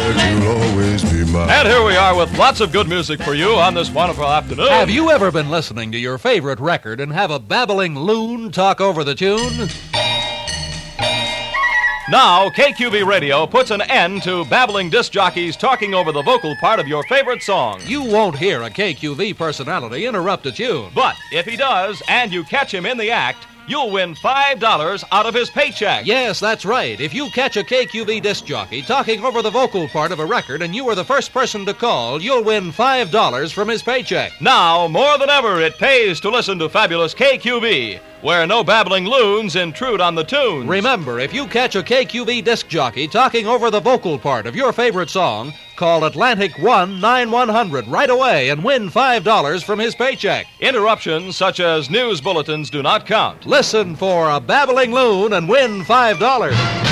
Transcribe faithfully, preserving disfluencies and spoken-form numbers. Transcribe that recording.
said you'll always be mine. And here we are with lots of good music for you on this wonderful afternoon. Have you ever been listening to your favorite record and have a babbling loon talk over the tune? Now, K Q V Radio puts an end to babbling disc jockeys talking over the vocal part of your favorite song. You won't hear a K Q V personality interrupt a tune. But if he does, and you catch him in the act, you'll win five dollars out of his paycheck. Yes, that's right. If you catch a K Q V disc jockey talking over the vocal part of a record and you are the first person to call, you'll win five dollars from his paycheck. Now, more than ever, it pays to listen to fabulous K Q V, where no babbling loons intrude on the tunes. Remember, if you catch a K Q V disc jockey talking over the vocal part of your favorite song, call Atlantic one nine one hundred right away and win five dollars from his paycheck. Interruptions such as news bulletins do not count. Listen for a babbling loon and win five dollars.